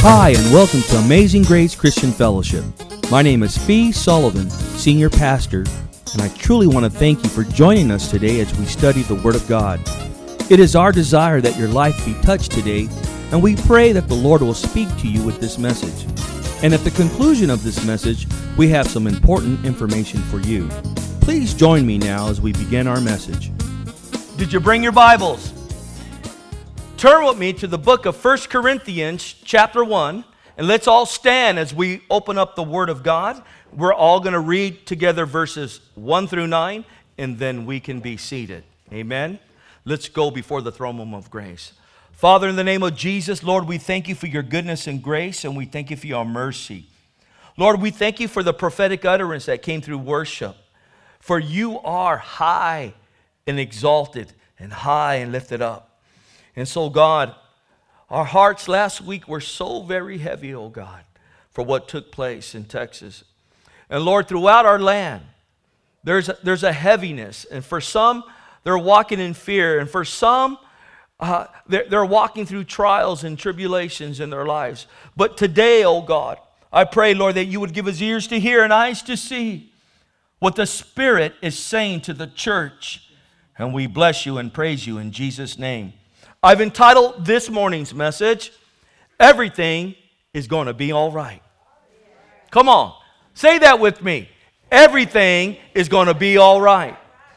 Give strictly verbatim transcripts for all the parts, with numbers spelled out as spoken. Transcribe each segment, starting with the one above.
Hi, and welcome to Amazing Grace Christian Fellowship. My name is Fee Sullivan, Senior Pastor, and I truly want to thank you for joining us today as we study the Word of God. It is our desire that your life be touched today, and we pray that the Lord will speak to you with this message. And at the conclusion of this message, we have some important information for you. Please join me now as we begin our message. Did you bring your Bibles? Turn with me to the book of First Corinthians chapter one, and let's all stand as we open up the Word of God. We're all going to read together verses one through nine, and then we can be seated. Amen? Let's go before the throne room of grace. Father, in the name of Jesus, Lord, we thank you for your goodness and grace, and we thank you for your mercy. Lord, we thank you for the prophetic utterance that came through worship, for you are high and exalted and high and lifted up. And so, God, our hearts last week were so very heavy, oh God, for what took place in Texas. And Lord, throughout our land, there's a, there's a heaviness. And for some, they're walking in fear. And for some, uh, they're, they're walking through trials and tribulations in their lives. But today, oh God, I pray, Lord, that you would give us ears to hear and eyes to see what the Spirit is saying to the church. And we bless you and praise you in Jesus' name. I've entitled this morning's message, Everything is Going to Be All Right. Come on, say that with me. Everything is going to be all right.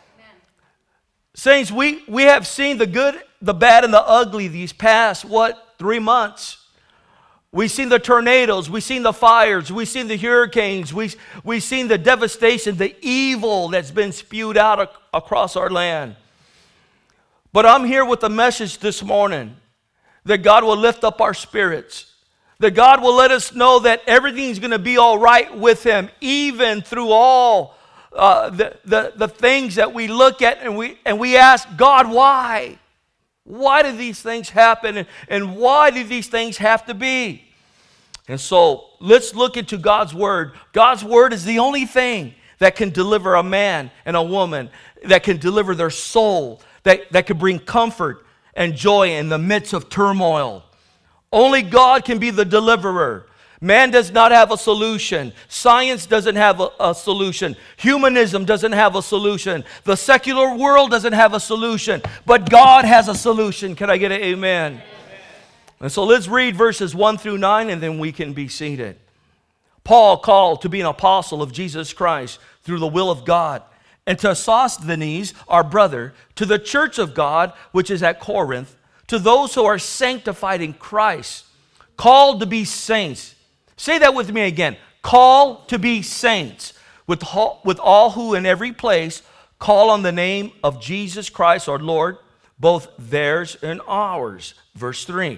Saints, we, we have seen the good, the bad, and the ugly these past, what, three months. We've seen the tornadoes, we've seen the fires, we've seen the hurricanes, we've, we've seen the devastation, the evil that's been spewed out ac- across our land. But I'm here with a message this morning that God will lift up our spirits, that God will let us know that everything's going to be all right with Him, even through all uh, the, the, the things that we look at and we, and we ask, God, why? Why do these things happen, and, and why do these things have to be? And so let's look into God's Word. God's Word is the only thing that can deliver a man and a woman, that can deliver their soul, That, that could bring comfort and joy in the midst of turmoil. Only God can be the deliverer. Man does not have a solution. Science doesn't have a, a solution. Humanism doesn't have a solution. The secular world doesn't have a solution. But God has a solution. Can I get an amen? Amen. And so let's read verses one through nine, and then we can be seated. Paul, called to be an apostle of Jesus Christ through the will of God, and to Sosthenes, our brother, to the church of God, which is at Corinth, to those who are sanctified in Christ, called to be saints. Say that with me again. Called to be saints, with all, with all who in every place call on the name of Jesus Christ, our Lord, both theirs and ours. Verse three.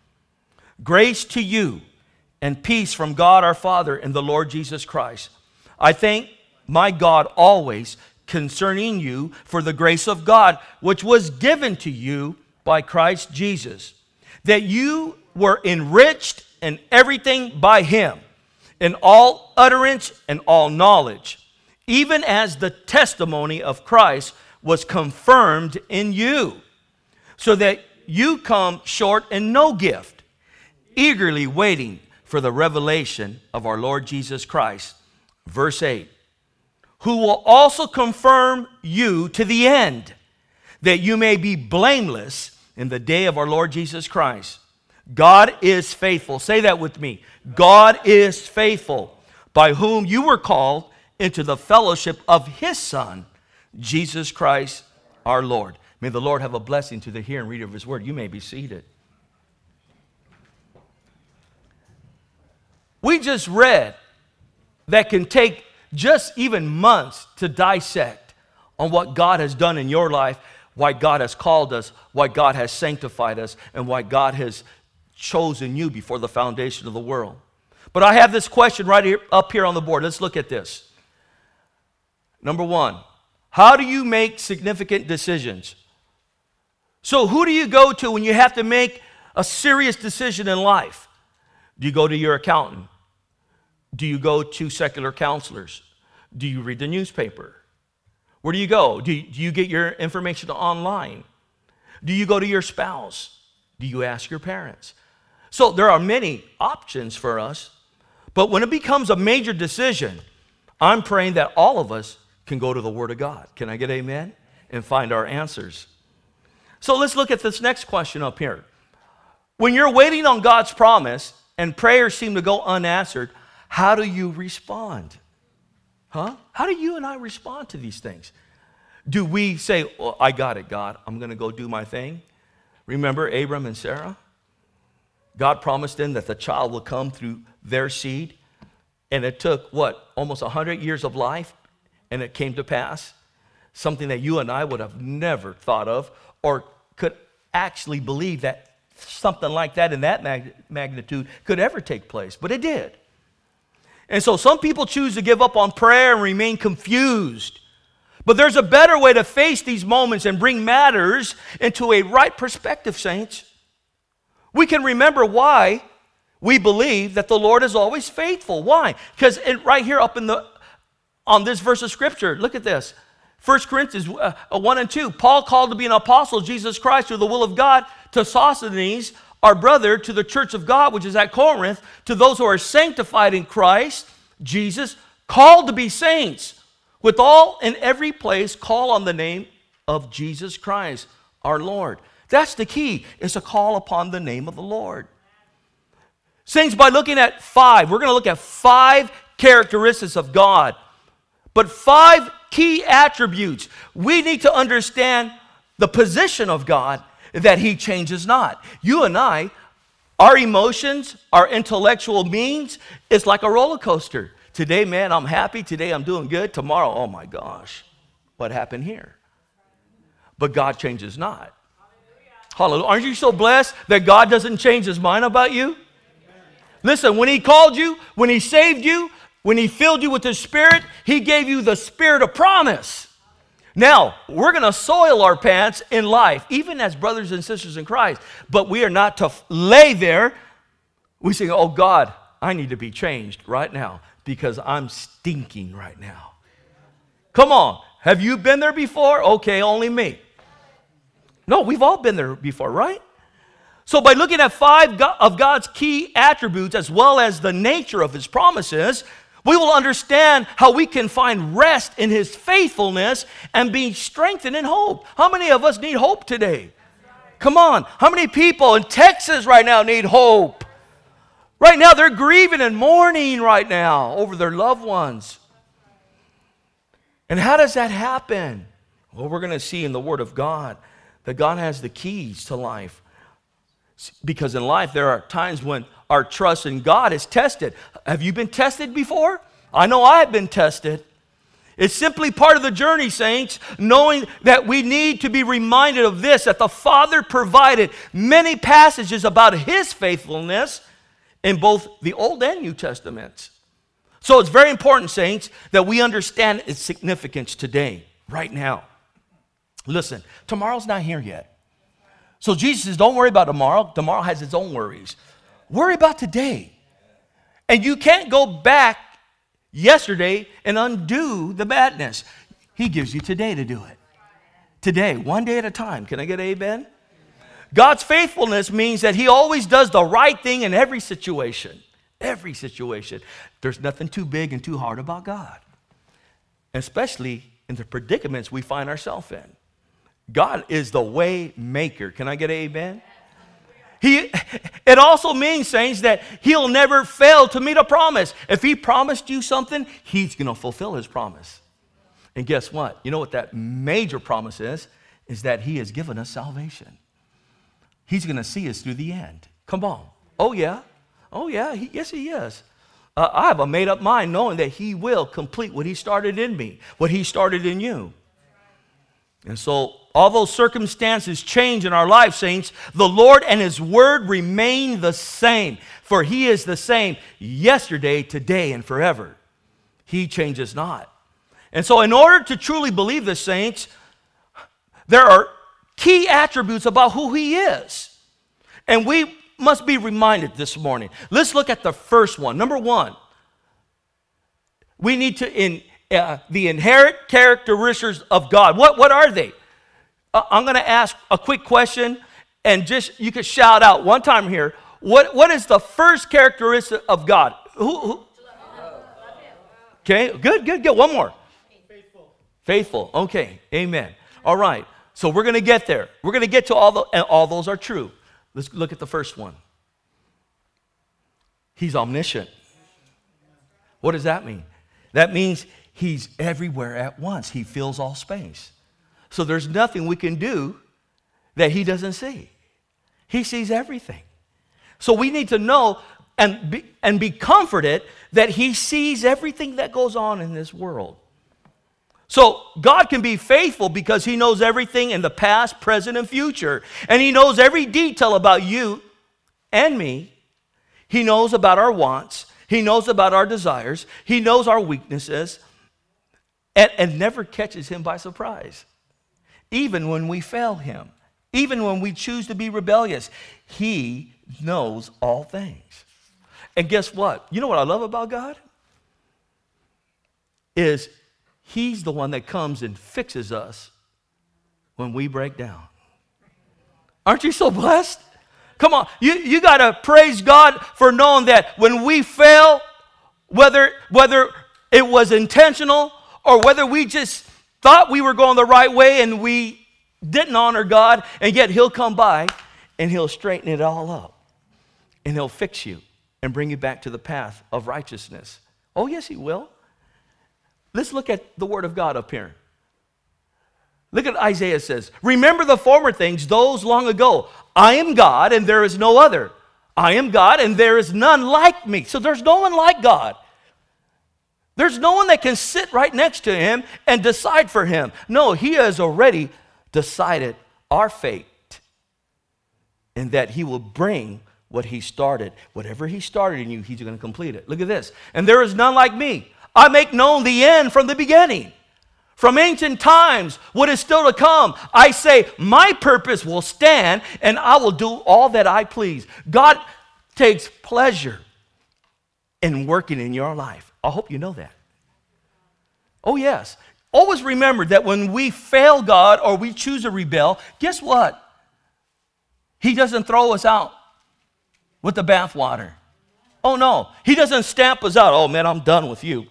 Grace to you and peace from God our Father and the Lord Jesus Christ. I thank my God always concerning you for the grace of God, which was given to you by Christ Jesus, that you were enriched in everything by Him, in all utterance and all knowledge, even as the testimony of Christ was confirmed in you, so that you come short in no gift, eagerly waiting for the revelation of our Lord Jesus Christ. Verse eight. Who will also confirm you to the end, that you may be blameless in the day of our Lord Jesus Christ. God is faithful. Say that with me. God is faithful, by whom you were called into the fellowship of His Son, Jesus Christ our Lord. May the Lord have a blessing to the hearer and reader of His Word. You may be seated. We just read that can take just even months to dissect on what God has done in your life, why God has called us, why God has sanctified us, and why God has chosen you before the foundation of the world. But I have this question right here, up here on the board. Let's look at this. Number one, how do you make significant decisions? So who do you go to when you have to make a serious decision in life? Do you go to your accountant? Do you go to secular counselors? Do you read the newspaper? Where do you go? Do you, do you get your information online? Do you go to your spouse? Do you ask your parents? So there are many options for us. But when it becomes a major decision, I'm praying that all of us can go to the Word of God. Can I get amen? And find our answers. So let's look at this next question up here. When you're waiting on God's promise and prayers seem to go unanswered, how do you respond? Huh? How do you and I respond to these things? Do we say, well, I got it, God. I'm going to go do my thing? Remember Abram and Sarah? God promised them that the child will come through their seed. And it took, what, almost one hundred years of life, and it came to pass. Something that you and I would have never thought of or could actually believe that something like that in that mag- magnitude could ever take place. But it did. And so some people choose to give up on prayer and remain confused. But there's a better way to face these moments and bring matters into a right perspective, saints. We can remember why we believe that the Lord is always faithful. Why? Because right here up in the on this verse of Scripture, look at this. First Corinthians one and two. Paul, called to be an apostle of Jesus Christ through the will of God, to Sosthenes, our brother, to the church of God, which is at Corinth, to those who are sanctified in Christ Jesus, called to be saints, with all in every place call on the name of Jesus Christ, our Lord. That's the key, is to call upon the name of the Lord. Saints, by looking at five, we're going to look at five characteristics of God, but five key attributes. We need to understand the position of God, that He changes not. You and I, our emotions, our intellectual means, it's like a roller coaster. Today, man, I'm happy. Today, I'm doing good. Tomorrow, oh my gosh, what happened here? But God changes not. Hallelujah. Aren't you so blessed that God doesn't change His mind about you? Listen, when He called you, when He saved you, when He filled you with His Spirit, He gave you the Spirit of promise. Now, we're going to soil our pants in life, even as brothers and sisters in Christ, but we are not to lay there. We say, oh God, I need to be changed right now because I'm stinking right now. Come on. Have you been there before? Okay, only me. No, we've all been there before, right? So by looking at five of God's key attributes as well as the nature of His promises, we will understand how we can find rest in His faithfulness and be strengthened in hope. How many of us need hope today? Come on. How many people in Texas right now need hope? Right now they're grieving and mourning right now over their loved ones. And how does that happen? Well, we're going to see in the Word of God that God has the keys to life. Because in life, there are times when our trust in God is tested. Have you been tested before? I know I have been tested. It's simply part of the journey, saints, knowing that we need to be reminded of this, that the Father provided many passages about His faithfulness in both the Old and New Testaments. So it's very important, saints, that we understand its significance today, right now. Listen, tomorrow's not here yet. So Jesus says, don't worry about tomorrow. Tomorrow has its own worries. Worry about today. And you can't go back yesterday and undo the badness. He gives you today to do it. Today, one day at a time. Can I get an amen? God's faithfulness means that He always does the right thing in every situation. Every situation. There's nothing too big and too hard about God. Especially in the predicaments we find ourselves in. God is the way maker. Can I get an amen? He, it also means, saints, that He'll never fail to meet a promise. If He promised you something, He's going to fulfill His promise. And guess what? You know what that major promise is? Is that He has given us salvation. He's going to see us through the end. Come on. Oh, yeah. Oh, yeah. He, yes, He is. Uh, I have a made-up mind knowing that He will complete what He started in me, what He started in you. And so, although circumstances change in our life, saints, the Lord and His Word remain the same. For He is the same yesterday, today, and forever. He changes not. And so in order to truly believe this, saints, there are key attributes about who He is. And we must be reminded this morning. Let's look at the first one. Number one, we need to... in. Uh, the inherent characteristics of God. What, what are they? Uh, I'm going to ask a quick question, and just you can shout out one time here. What, what is the first characteristic of God? Who, who? Okay, good, good, good. One more. Faithful. Faithful. Okay, amen. All right. So we're going to get there. We're going to get to all the, and all those are true. Let's look at the first one. He's omniscient. What does that mean? That means he's everywhere at once. He fills all space. So there's nothing we can do that he doesn't see. He sees everything. So we need to know and be, and be comforted that he sees everything that goes on in this world. So God can be faithful because he knows everything in the past, present, and future. And he knows every detail about you and me. He knows about our wants. He knows about our desires. He knows our weaknesses. And, and never catches him by surprise. Even when we fail him. Even when we choose to be rebellious. He knows all things. And guess what? You know what I love about God? Is he's the one that comes and fixes us when we break down. Aren't you so blessed? Come on, you, you got to praise God for knowing that when we fail, whether, whether it was intentional or whether we just thought we were going the right way and we didn't honor God, and yet he'll come by and he'll straighten it all up. And he'll fix you and bring you back to the path of righteousness. Oh, yes, he will. Let's look at the word of God up here. Look at Isaiah says, remember the former things, those long ago. I am God and there is no other. I am God and there is none like me. So there's no one like God. There's no one that can sit right next to him and decide for him. No, he has already decided our fate. And that he will bring what he started. Whatever he started in you, he's going to complete it. Look at this. And there is none like me. I make known the end from the beginning. From ancient times, what is still to come, I say, my purpose will stand, and I will do all that I please. God takes pleasure in working in your life. I hope you know that. Oh, yes. Always remember that when we fail God or we choose to rebel, guess what? He doesn't throw us out with the bathwater. Oh, no. He doesn't stamp us out. Oh, man, I'm done with you.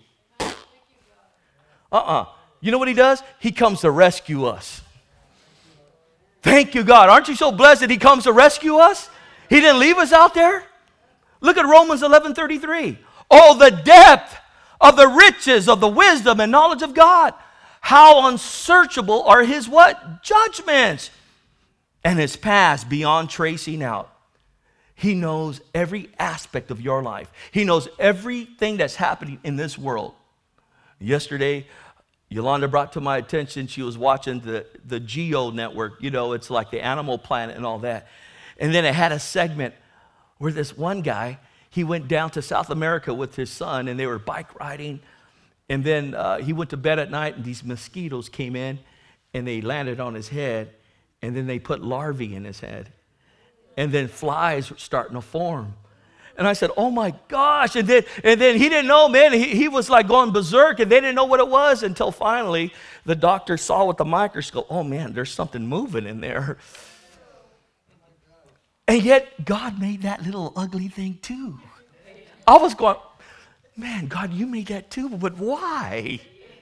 Uh-uh. You know what he does? He comes to rescue us. Thank you, God. Aren't you so blessed that he comes to rescue us? He didn't leave us out there. Look at Romans eleven thirty-three. Oh, the depth of the riches of the wisdom and knowledge of God. How unsearchable are his what? Judgments. And his paths beyond tracing out. He knows every aspect of your life. He knows everything that's happening in this world. Yesterday, Yolanda brought to my attention, she was watching the, the Geo network. You know, it's like the Animal Planet and all that. And then it had a segment where this one guy, he went down to South America with his son, and they were bike riding. And then uh, he went to bed at night, and these mosquitoes came in, and they landed on his head. And then they put larvae in his head. And then flies were starting to form. And I said, oh my gosh. And then, and then he didn't know, man. He, he was like going berserk, and they didn't know what it was until finally the doctor saw with the microscope, oh man, there's something moving in there. And yet God made that little ugly thing too. I was going, man, God, you made that too, but why?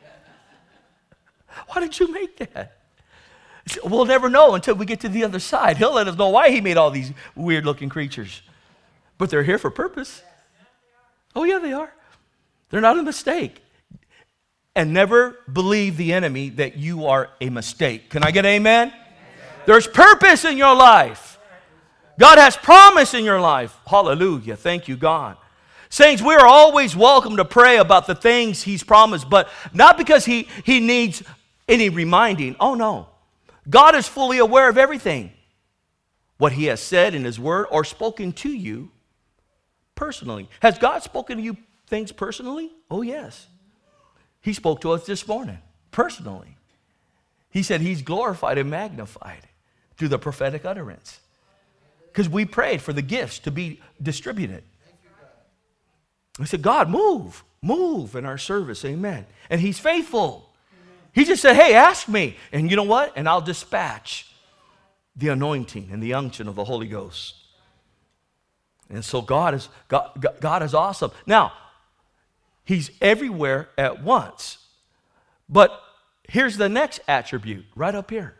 Why did you make that? We'll never know until we get to the other side. He'll let us know why he made all these weird-looking creatures. But they're here for purpose. Oh, yeah, they are. They're not a mistake. And never believe the enemy that you are a mistake. Can I get an amen? Amen. There's purpose in your life. God has promise in your life. Hallelujah. Thank you, God. Saints, we are always welcome to pray about the things he's promised, but not because he, he needs any reminding. Oh, no. God is fully aware of everything. What he has said in his word or spoken to you personally. Has God spoken to you things personally? Oh, yes. He spoke to us this morning, personally. He said he's glorified and magnified through the prophetic utterance. Because we prayed for the gifts to be distributed. We said, God, move, move in our service, amen. And he's faithful. He just said, hey, ask me. And you know what? And I'll dispatch the anointing and the unction of the Holy Ghost. And so God is, God, God is awesome. Now, he's everywhere at once. But here's the next attribute right up here.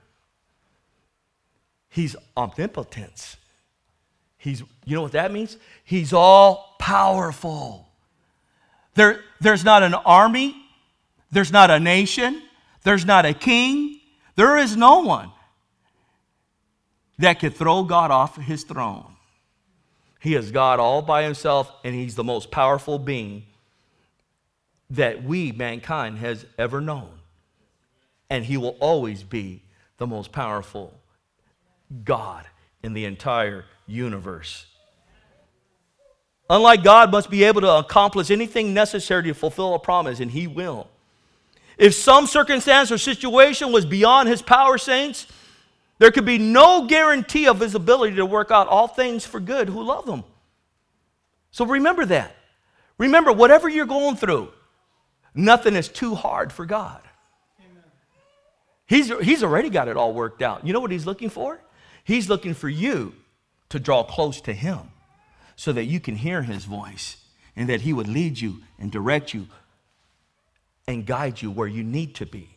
He's omnipotence. He's, you know what that means? He's all powerful. There, there's not an army. There's not a nation. There's not a king. There is no one that could throw God off his throne. He is God all by himself, and he's the most powerful being that we, mankind, has ever known. And he will always be the most powerful God in the entire universe. Unlike God must be able to accomplish anything necessary to fulfill a promise, and he will. If some circumstance or situation was beyond his power, saints, there could be no guarantee of his ability to work out all things for good who love him. So remember that. Remember, whatever you're going through, nothing is too hard for God. Amen. He's, he's already got it all worked out. You know what he's looking for? He's looking for you to draw close to him so that you can hear his voice and that he would lead you and direct you and guide you where you need to be.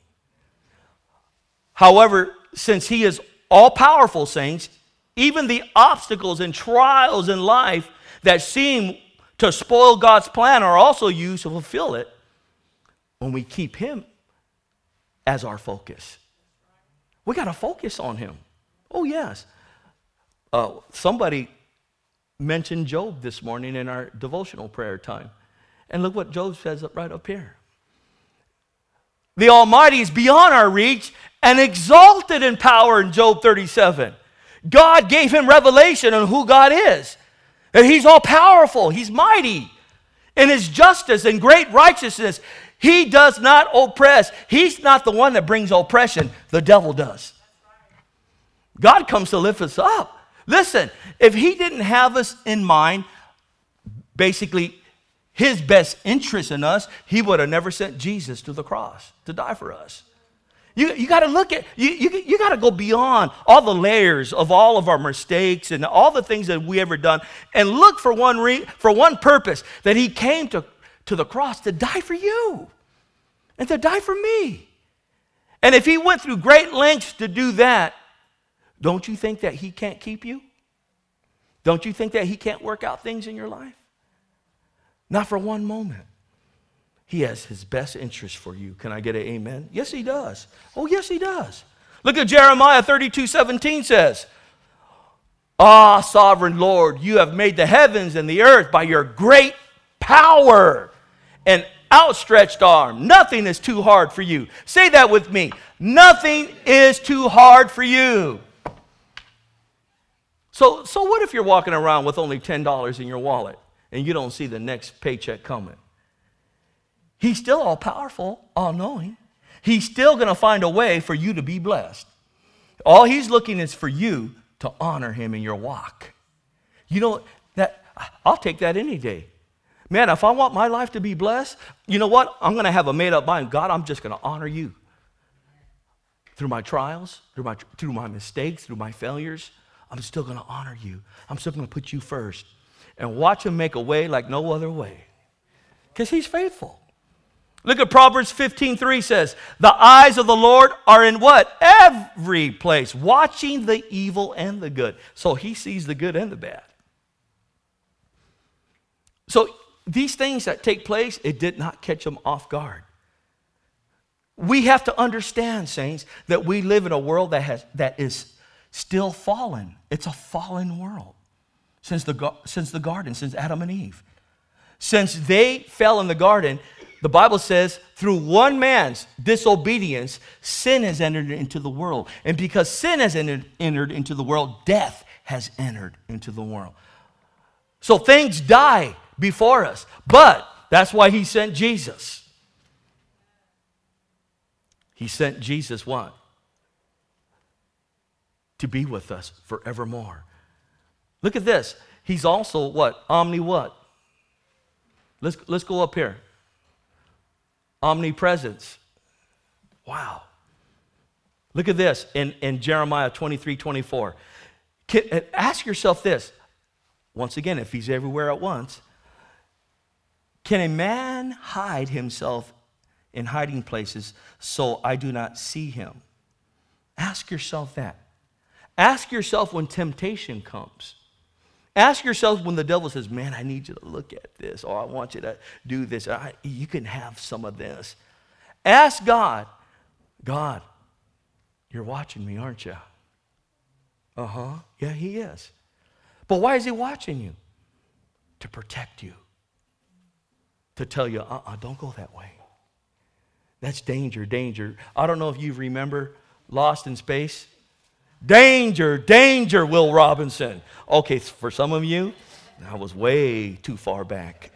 However, since he is all-powerful, saints, even the obstacles and trials in life that seem to spoil God's plan are also used to fulfill it when we keep him as our focus. We got to focus on him. Oh, yes. Uh, somebody mentioned Job this morning in our devotional prayer time. And look what Job says right up here. The Almighty is beyond our reach and exalted in power in Job thirty-seven. God gave him revelation on who God is. That he's all powerful. He's mighty. In his justice and great righteousness, he does not oppress. He's not the one that brings oppression. The devil does. God comes to lift us up. Listen, if he didn't have us in mind, basically his best interest in us, he would have never sent Jesus to the cross to die for us. You, you got to look at, you, you, you got to go beyond all the layers of all of our mistakes and all the things that we ever done and look for one, re, for one purpose, that he came to, to the cross to die for you and to die for me. And if he went through great lengths to do that, don't you think that he can't keep you? Don't you think that he can't work out things in your life? Not for one moment. He has his best interest for you. Can I get an amen? Yes, he does. Oh, yes, he does. Look at Jeremiah thirty-two seventeen says, Ah, sovereign Lord, you have made the heavens and the earth by your great power and outstretched arm. Nothing is too hard for you. Say that with me. Nothing is too hard for you. So, so what if you're walking around with only ten dollars in your wallet and you don't see the next paycheck coming? He's still all-powerful, all-knowing. He's still going to find a way for you to be blessed. All he's looking is for you to honor him in your walk. You know, that I'll take that any day. Man, if I want my life to be blessed, you know what? I'm going to have a made-up mind. God, I'm just going to honor you. Through my trials, through my, through my mistakes, through my failures, I'm still going to honor you. I'm still going to put you first. And watch him make a way like no other way. Because he's faithful. Look at Proverbs fifteen three says, the eyes of the Lord are in what? Every place, watching the evil and the good. So he sees the good and the bad. So these things that take place, it did not catch him off guard. We have to understand, saints, that we live in a world that has that is still fallen. It's a fallen world since the, since the garden, since Adam and Eve. Since they fell in the garden, the Bible says, through one man's disobedience, sin has entered into the world. And because sin has entered, entered into the world, death has entered into the world. So things die before us. But that's why he sent Jesus. He sent Jesus what? To be with us forevermore. Look at this. He's also what? Omni what? Let's, let's go up here. Omnipresence. Wow. Look at this in, in Jeremiah twenty-three twenty-four. Can, ask yourself this. once again, if he's everywhere at once, can a man hide himself in hiding places so I do not see him? Ask yourself that. Ask yourself when temptation comes. Ask yourself when the devil says, man, I need you to look at this, or I want you to do this. I, you can have some of this. Ask God, God, you're watching me, aren't you? Uh-huh. Yeah, he is. But why is he watching you? To protect you. To tell you, uh-uh, don't go that way. That's danger, danger. I don't know if you remember Lost in Space. Danger, danger, Will Robinson. Okay, for some of you, I was way too far back.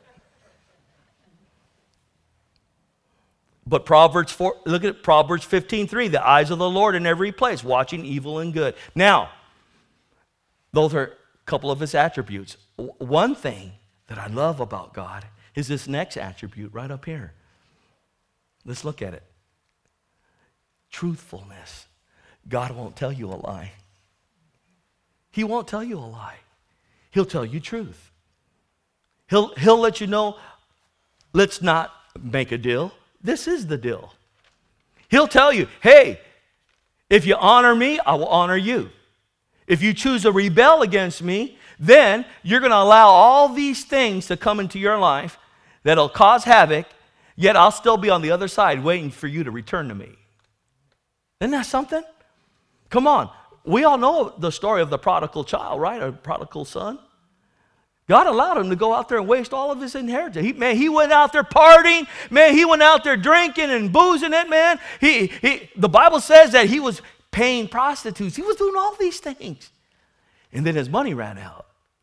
But Proverbs four, look at Proverbs fifteen three. The eyes of the Lord in every place, watching evil and good. Now, those are a couple of his attributes. One thing that I love about God is this next attribute right up here. Let's look at it. Truthfulness. God won't tell you a lie. He won't tell you a lie. He'll tell you truth. He'll, he'll let you know, let's not make a deal. This is the deal. He'll tell you, hey, if you honor me, I will honor you. If you choose to rebel against me, then you're going to allow all these things to come into your life that'll cause havoc, yet I'll still be on the other side waiting for you to return to me. Isn't that something? Come on. We all know the story of the prodigal child, right? Or prodigal son. God allowed him to go out there and waste all of his inheritance. He, man, he went out there partying. Man, he went out there drinking and boozing it, man. He, he, the Bible says that he was paying prostitutes. He was doing all these things. And then his money ran out.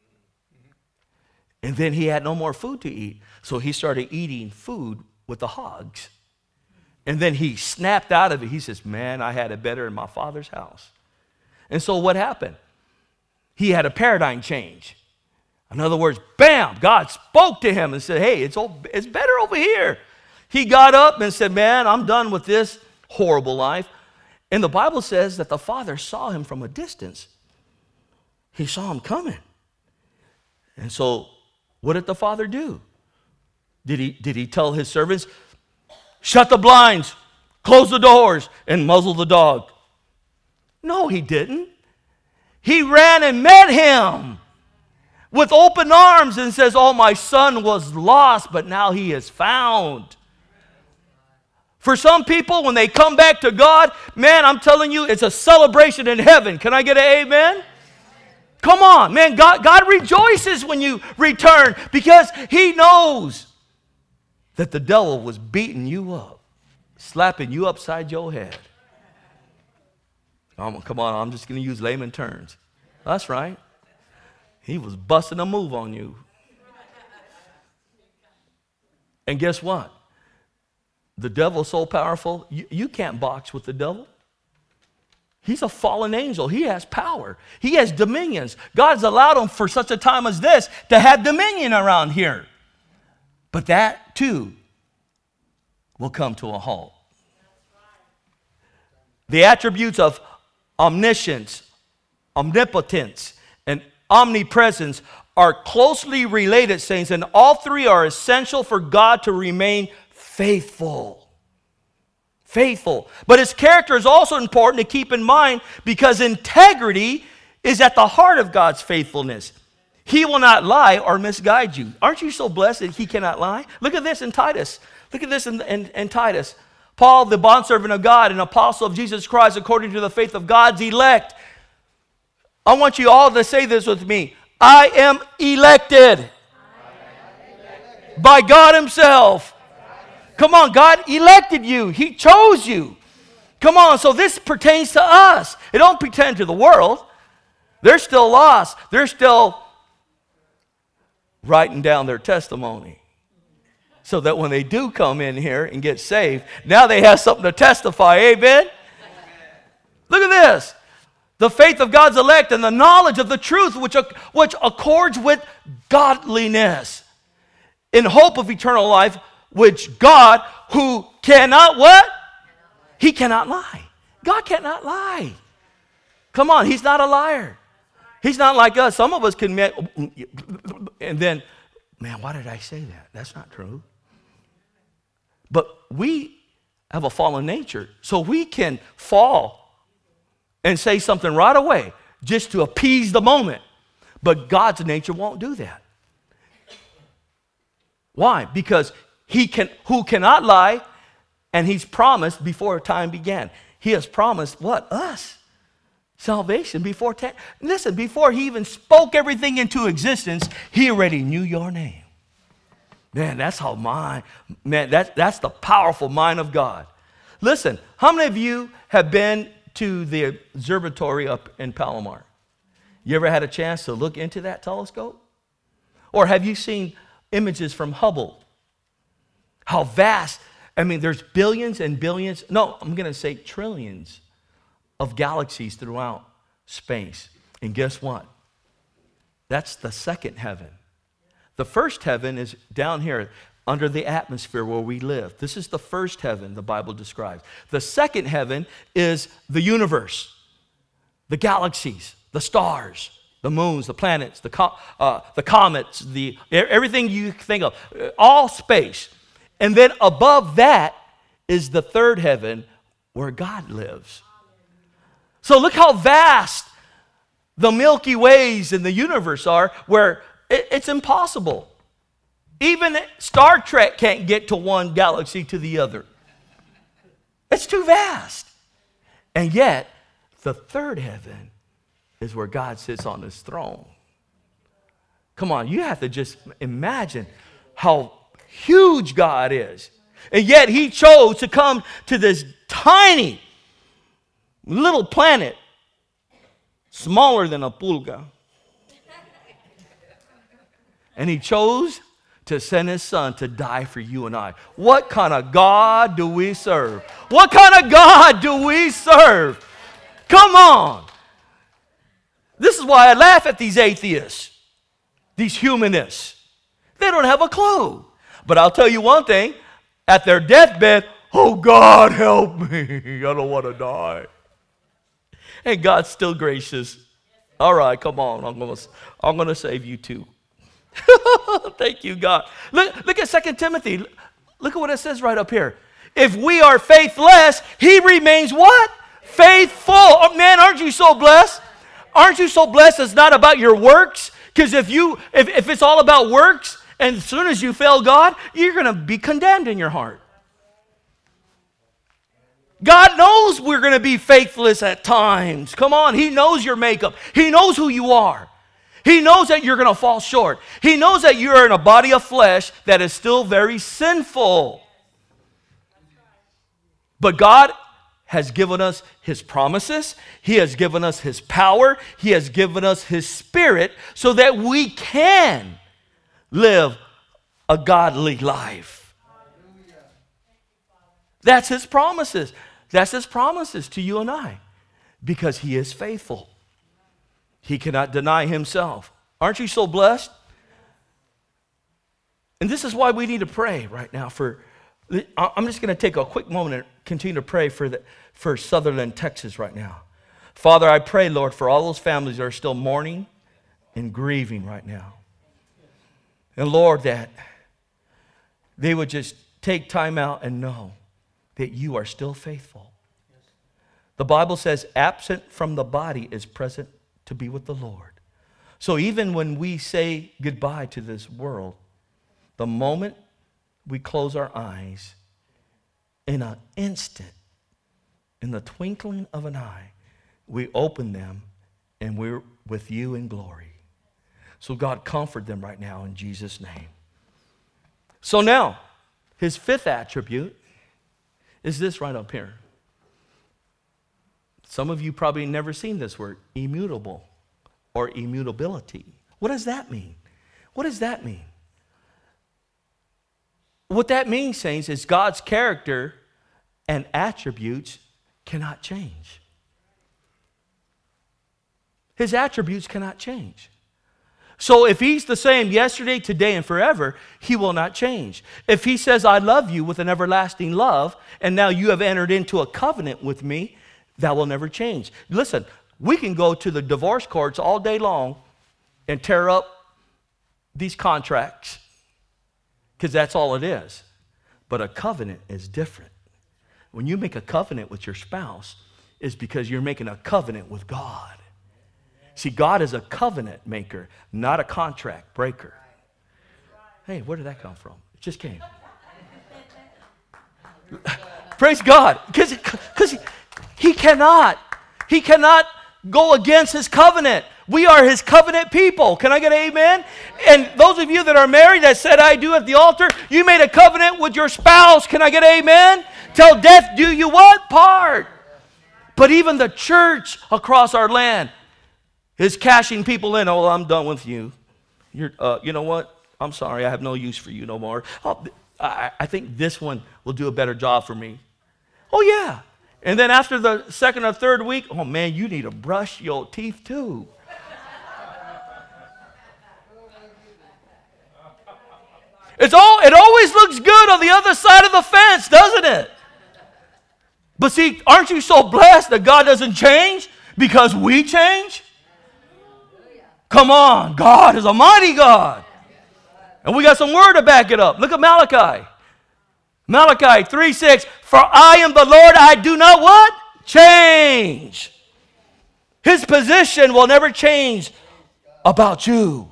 And then he had no more food to eat. So he started eating food with the hogs. And then he snapped out of it. He says, man, I had it better in my father's house. And so what happened? He had a paradigm change. In other words, bam, God spoke to him and said, hey, it's, it's better over here. He got up and said, man, I'm done with this horrible life. And the Bible says that the father saw him from a distance. He saw him coming. And so what did the father do? Did he, did he tell his servants, shut the blinds, close the doors, and muzzle the dog? No, he didn't. He ran and met him with open arms and says, oh, my son was lost, but now he is found. For some people, when they come back to God, man, I'm telling you, it's a celebration in heaven. Can I get an amen? Come on, man, God, God rejoices when you return because he knows that the devil was beating you up, slapping you upside your head. Oh, come on, I'm just going to use layman terms. That's right. He was busting a move on you. And guess what? The devil's so powerful, you, you can't box with the devil. He's a fallen angel. He has power. He has dominions. God's allowed him for such a time as this to have dominion around here. But that, too, will come to a halt. The attributes of omniscience, omnipotence, and omnipresence are closely related, saints, and all three are essential for God to remain faithful. Faithful. But his character is also important to keep in mind because integrity is at the heart of God's faithfulness. He will not lie or misguide you. Aren't you so blessed that he cannot lie? Look at this in Titus. Look at this in, in, in Titus. Paul, the bondservant of God, an apostle of Jesus Christ, according to the faith of God's elect. I want you all to say this with me. I am elected, I am elected. By God himself. Come on, God elected you. He chose you. Come on, so this pertains to us. It don't pertain to the world. They're still lost. They're still writing down their testimony. So that when they do come in here and get saved, now they have something to testify. Amen? Look at this. The faith of God's elect and the knowledge of the truth which, which accords with godliness in hope of eternal life, which God, who cannot what? He cannot lie. God cannot lie. Come on, he's not a liar. He's not like us. Some of us can, and then, man, why did I say that? That's not true. But we have a fallen nature, so we can fall and say something right away just to appease the moment. But God's nature won't do that. Why? Because he can, who cannot lie, and he's promised before time began. He has promised what? Us. Salvation before time. Listen, before he even spoke everything into existence, he already knew your name. Man, that's how mind, man, that's, that's the powerful mind of God. Listen, how many of you have been to the observatory up in Palomar? You ever had a chance to look into that telescope? Or have you seen images from Hubble? How vast, I mean, there's billions and billions, no, I'm going to say trillions of galaxies throughout space. And guess what? That's the second heaven. The first heaven is down here under the atmosphere where we live. This is the first heaven the Bible describes. The second heaven is the universe, the galaxies, the stars, the moons, the planets, the, co- uh, the comets, the, everything you think of, all space. And then above that is the third heaven where God lives. So look how vast the Milky Ways in the universe are, where it, it's impossible. Even Star Trek can't get to one galaxy to the other. It's too vast. And yet, the third heaven is where God sits on his throne. Come on, you have to just imagine how huge God is. And yet he chose to come to this tiny little planet, smaller than a pulga. And he chose to send his son to die for you and I. What kind of God do we serve? What kind of God do we serve? Come on. This is why I laugh at these atheists, these humanists. They don't have a clue. But I'll tell you one thing, at their deathbed, oh God, help me. I don't want to die. And God's still gracious. All right, come on. I'm going to I'm going to save you too. Thank you, God. Look, look at Second Timothy. Look at what it says right up here. If we are faithless, he remains what? Faithful. Oh, man, aren't you so blessed? Aren't you so blessed it's not about your works? Because if you if, if it's all about works, and as soon as you fail God, you're going to be condemned in your heart. God knows we're going to be faithless at times. Come on, he knows your makeup. He knows who you are. He knows that you're going to fall short. He knows that you're in a body of flesh that is still very sinful. But God has given us his promises. He has given us his power. He has given us his spirit so that we can live a godly life. That's his promises. That's his promises to you and I, because he is faithful. He cannot deny himself. Aren't you so blessed? And this is why we need to pray right now for, I'm just going to take a quick moment and continue to pray for, the, for Sutherland, Texas right now. Father, I pray, Lord, for all those families that are still mourning and grieving right now. And Lord, that they would just take time out and know that you are still faithful. The Bible says, absent from the body is present to be with the Lord. So even when we say goodbye to this world, the moment we close our eyes, in an instant, in the twinkling of an eye, we open them and we're with you in glory. So God, comfort them right now in Jesus' name. So now, his fifth attribute is this right up here. Some of you probably never seen this word, immutable or immutability. What does that mean? What does that mean? What that means, saints, is God's character and attributes cannot change. His attributes cannot change. So if he's the same yesterday, today, and forever, he will not change. If he says, I love you with an everlasting love, and now you have entered into a covenant with me, that will never change. Listen, We can go to the divorce courts all day long and tear up these contracts because that's all it is. But a covenant is different. When you make a covenant with your spouse, it's because you're making a covenant with God. See, God is a covenant maker, not a contract breaker. Hey, where did that come from? It just came. Praise God. Because he, he cannot. He cannot go against his covenant. We are his covenant people. Can I get an amen? And those of you that are married that said I do at the altar, you made a covenant with your spouse. Can I get an amen? Till death do you what? Part. But even the church across our land is cashing people in. Oh, I'm done with you. You're, uh, you know what? I'm sorry. I have no use for you no more. Oh, I, I think this one will do a better job for me. Oh, yeah. And then after the second or third week, oh, man, you need to brush your teeth too. It's all, it always looks good on the other side of the fence, doesn't it? But see, aren't you so blessed that God doesn't change because we change? Come on, God is a mighty God. And we got some word to back it up. Look at Malachi. Malachi three six. For I am the Lord, I do not what? Change. His position will never change about you.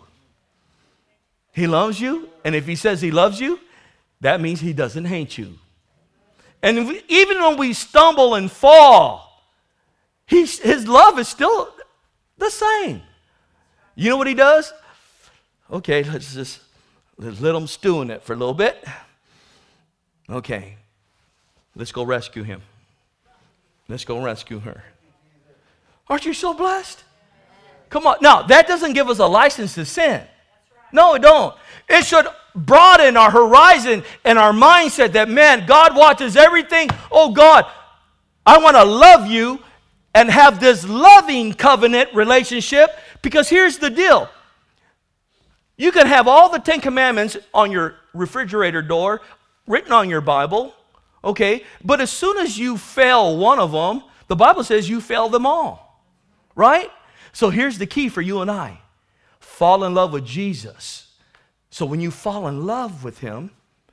He loves you, and if he says he loves you, that means he doesn't hate you. And we, even when we stumble and fall, he, his love is still the same. You know what he does? Okay, let's just let's let him stew in it for a little bit. Okay, let's go rescue him. Let's go rescue her. Aren't you so blessed? Come on. Now, that doesn't give us a license to sin. No, it don't. It should broaden our horizon and our mindset that, man, God watches everything. Oh, God, I want to love you and have this loving covenant relationship, because here's the deal. You can have all the Ten Commandments on your refrigerator door, written on your Bible, okay? But as soon as you fail one of them, the Bible says you fail them all, right? So here's the key for you and I. Fall in love with Jesus. So when you fall in love with him,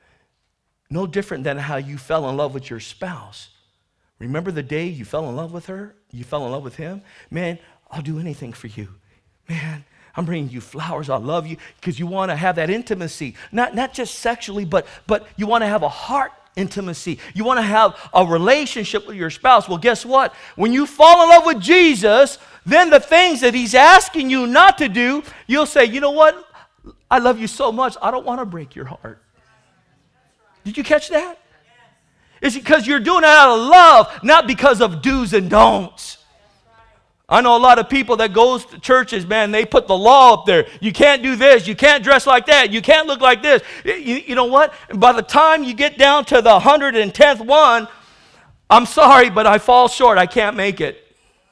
no different than how you fell in love with your spouse. Remember the day you fell in love with her? You fell in love with him? Man, I'll do anything for you. Man, I'm bringing you flowers. I love you, because you want to have that intimacy. Not, not just sexually, but, but you want to have a heart intimacy. You want to have a relationship with your spouse. Well, guess what? When you fall in love with Jesus, then the things that he's asking you not to do, you'll say, you know what? I love you so much, I don't want to break your heart. Did you catch that? It's because you're doing it out of love, not because of do's and don'ts. I know a lot of people that goes to churches, man, they put the law up there. You can't do this. You can't dress like that. You can't look like this. You, you know what? By the time you get down to the one hundred tenth one, I'm sorry, but I fall short. I can't make it.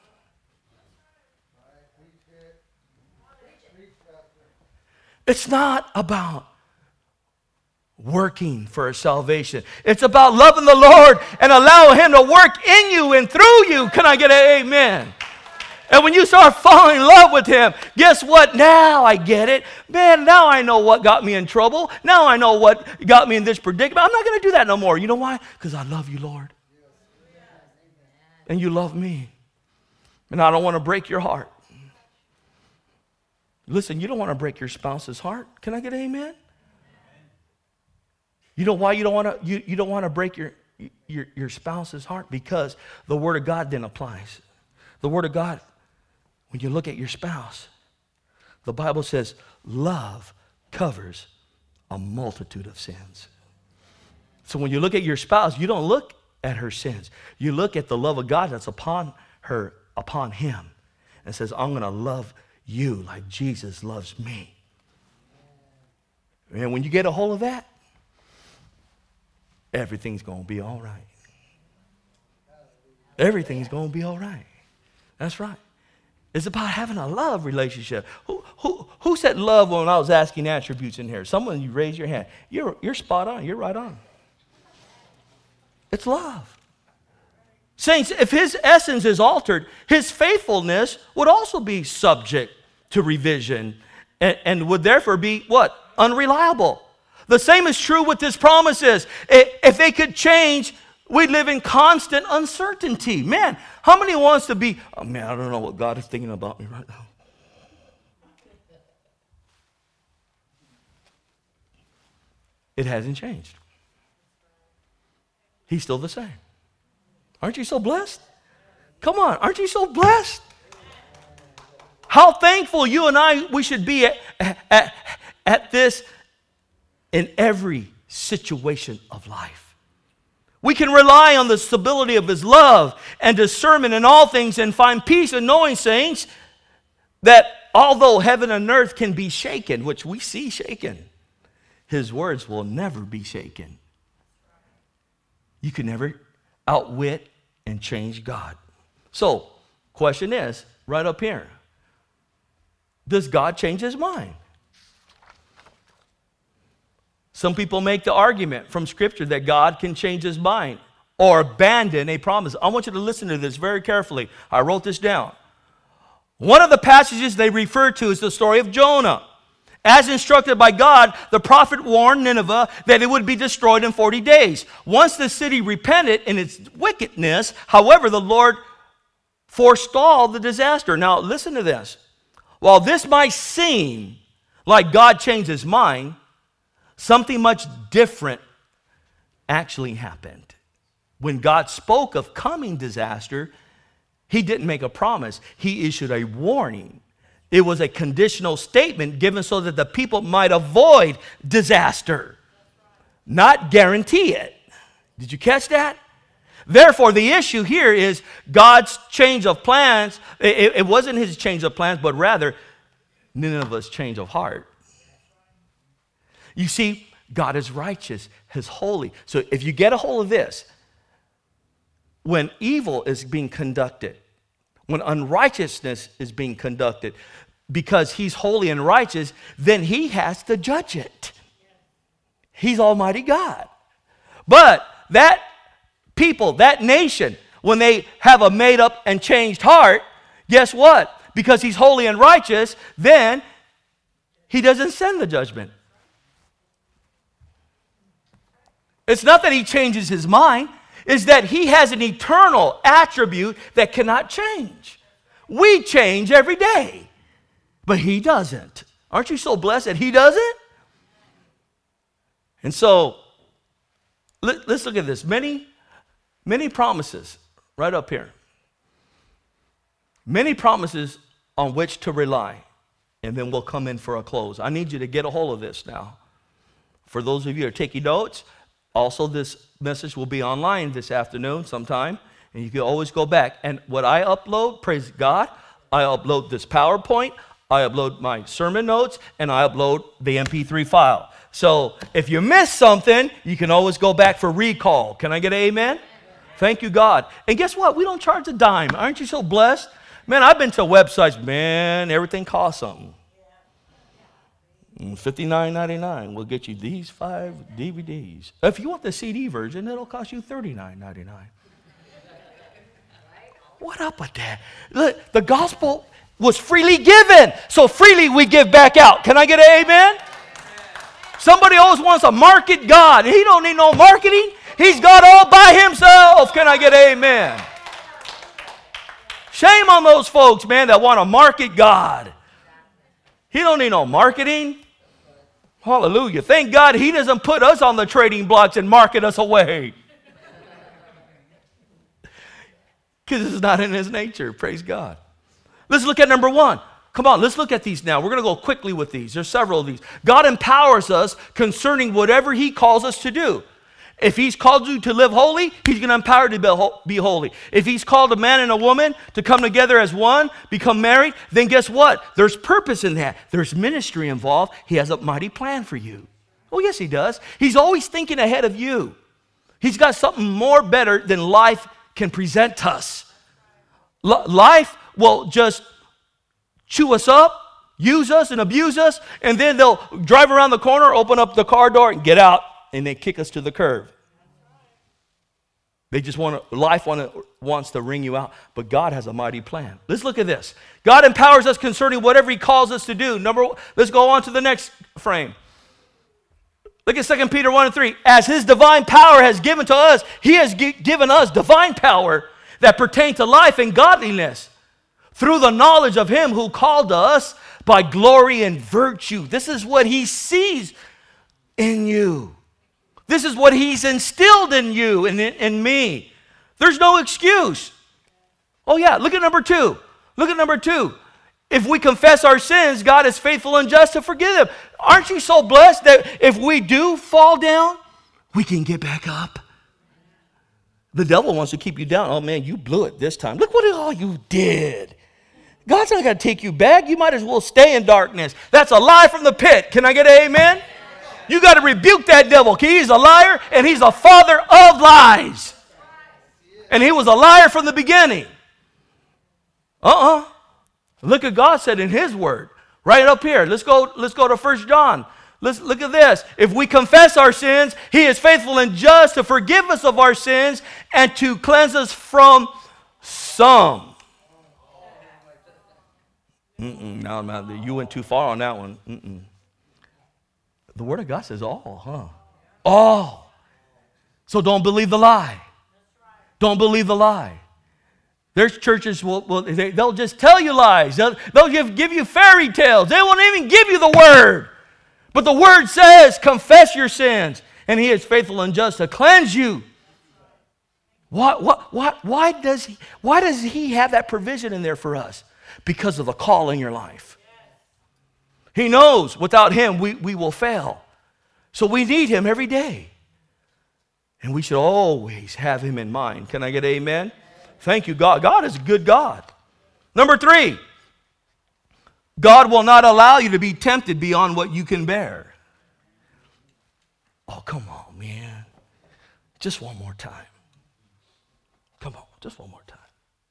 It's not about working for salvation. It's about loving the Lord and allowing him to work in you and through you. Can I get an amen? And when you start falling in love with him, guess what? Now I get it. Man, now I know what got me in trouble. Now I know what got me in this predicament. I'm not going to do that no more. You know why? Because I love you, Lord. And you love me. And I don't want to break your heart. Listen, you don't want to break your spouse's heart. Can I get an amen? You know why you don't want to you, you don't want to break your, your, your spouse's heart? Because the Word of God then applies. The Word of God, when you look at your spouse, the Bible says love covers a multitude of sins. So when you look at your spouse, you don't look at her sins. You look at the love of God that's upon her, upon him, and says, I'm going to love you like Jesus loves me. And when you get a hold of that, everything's going to be all right. Everything's going to be all right. That's right. It's about having a love relationship. Who, who, who said love when I was asking attributes in here? Someone, you raise your hand. You're, you're spot on. You're right on. It's love. Saints, if his essence is altered, his faithfulness would also be subject to revision and, and would therefore be what? Unreliable. The same is true with his promises. If they could change, we'd live in constant uncertainty. Man, how many wants to be, oh man, I don't know what God is thinking about me right now. It hasn't changed. He's still the same. Aren't you so blessed? Come on, aren't you so blessed? How thankful you and I, we should be at, at, at this in every situation of life. We can rely on the stability of his love and discernment in all things and find peace in knowing, saints, that although heaven and earth can be shaken, which we see shaken, his words will never be shaken. You can never outwit and change God. So, question is, right up here, does God change his mind? Some people make the argument from Scripture that God can change his mind or abandon a promise. I want you to listen to this very carefully. I wrote this down. One of the passages they refer to is the story of Jonah. As instructed by God, the prophet warned Nineveh that it would be destroyed in forty days. Once the city repented in its wickedness, however, the Lord forestalled the disaster. Now, listen to this. While this might seem like God changed his mind, something much different actually happened. When God spoke of coming disaster, he didn't make a promise. He issued a warning. It was a conditional statement given so that the people might avoid disaster, not guarantee it. Did you catch that? Therefore, the issue here is God's change of plans. It, it wasn't his change of plans, but rather Nineveh's change of heart. You see, God is righteous, he's holy. So if you get a hold of this, when evil is being conducted, when unrighteousness is being conducted, because he's holy and righteous, then he has to judge it. He's Almighty God. But that people, that nation, when they have a made up and changed heart, guess what? Because he's holy and righteous, then he doesn't send the judgment. It's not that he changes his mind. Is that he has an eternal attribute that cannot change. We change every day, but he doesn't. Aren't you so blessed that he doesn't? And so, let, let's look at this. Many, many promises right up here. Many promises on which to rely. And then we'll come in for a close. I need you to get a hold of this now. For those of you who are taking notes, also, this message will be online this afternoon sometime, and you can always go back. And what I upload, praise God, I upload this PowerPoint, I upload my sermon notes, and I upload the M P three file. So if you miss something, you can always go back for recall. Can I get an amen? Amen. Thank you, God. And guess what? We don't charge a dime. Aren't you so blessed? Man, I've been to websites, man, everything costs something. fifty-nine ninety-nine will get you these five D V Ds. If you want the C D version, it'll cost you thirty-nine ninety-nine. What up with that? Look, the gospel was freely given, so freely we give back out. Can I get an amen? Somebody always wants to market God. He don't need no marketing. He's God all by himself. Can I get an amen? Shame on those folks, man, that want to market God. He don't need no marketing. Hallelujah. Thank God he doesn't put us on the trading blocks and market us away. Because it's not in his nature. Praise God. Let's look at number one. Come on, let's look at these now. We're going to go quickly with these. There's several of these. God empowers us concerning whatever he calls us to do. If he's called you to live holy, he's going to empower you to be holy. If he's called a man and a woman to come together as one, become married, then guess what? There's purpose in that. There's ministry involved. He has a mighty plan for you. Oh, yes, he does. He's always thinking ahead of you. He's got something more better than life can present us. L- life will just chew us up, use us and abuse us, and then they'll drive around the corner, open up the car door, and get out. And they kick us to the curb. They just want to, life want to wants to wring you out, but God has a mighty plan. Let's look at this. God empowers us concerning whatever he calls us to do. Number, let's go on to the next frame. Look at Second Peter one and three. As his divine power has given to us, he has gi- given us divine power that pertain to life and godliness through the knowledge of him who called us by glory and virtue. This is what he sees in you. This is what he's instilled in you and in, in me. There's no excuse. Oh yeah, look at number two. Look at number two. If we confess our sins, God is faithful and just to forgive them. Aren't you so blessed that if we do fall down, we can get back up? The devil wants to keep you down. Oh man, you blew it this time. Look what all you did. God's not going to take you back. You might as well stay in darkness. That's a lie from the pit. Can I get an amen? You got to rebuke that devil. He's a liar and he's a father of lies. And he was a liar from the beginning. Uh-uh. Look at God said in his word. Right up here. Let's go, let's go to First John. Let's look at this. If we confess our sins, he is faithful and just to forgive us of our sins and to cleanse us from some. Mm-mm, no, no, you went too far on that one. Mm-mm. The Word of God says all, huh? All. So don't believe the lie. Don't believe the lie. There's churches, will, will, they, they'll just tell you lies. They'll, they'll give, give you fairy tales. They won't even give you the Word. But the Word says, confess your sins, and he is faithful and just to cleanse you. Why, what, why, why, does he, why does he have that provision in there for us? Because of the call in your life. He knows without him we, we will fail. So we need him every day. And we should always have him in mind. Can I get amen? Thank you, God. God is a good God. Number three, God will not allow you to be tempted beyond what you can bear. Oh, come on, man. Just one more time. Come on, just one more time.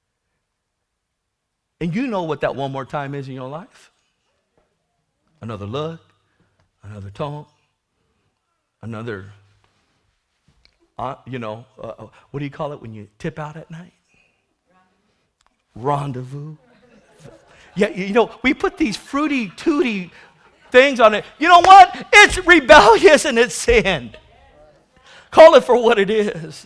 And you know what that one more time is in your life? Another look, another tone, another, uh, you know, uh, what do you call it when you tip out at night? Rendezvous. Yeah, you know, we put these fruity, tooty things on it. You know what? It's rebellious and it's sin. Call it for what it is.